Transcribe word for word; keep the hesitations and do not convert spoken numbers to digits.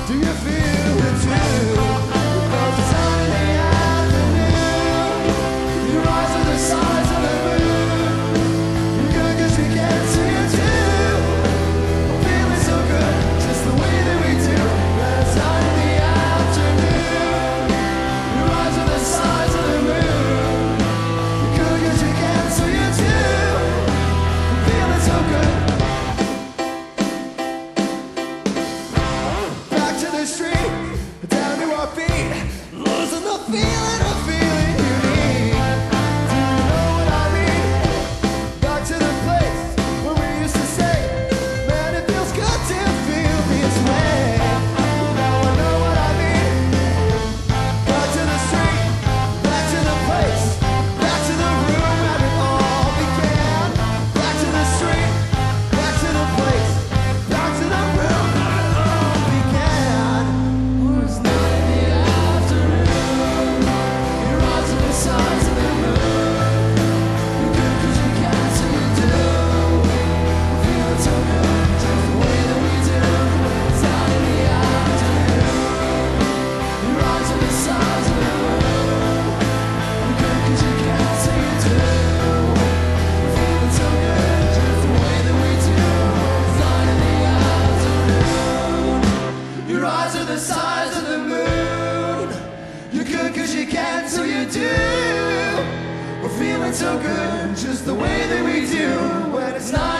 Do you feel it too? Because the sun in the afternoon, your eyes are the size of the moon. You're good 'cause you can't see it too. I'm feeling so good, just the way that we do. The sun in the afternoon, your eyes are the size of the moon. You're good 'cause you can't see it too. I'm feeling so good. Street, down to our feet, losing the feeling of feeling unique. Do you know what I mean? Back to the place where we used to say, man, it feels good to feel this way. Now I know what I mean. Back to the street, back to the place, back to the room where it all began. Back to the street, back to the place, back to the room where it all began. Your eyes are the size of the moon. You're good 'cause you can't, so you do. We're feeling so good, just the way that we do when it's night.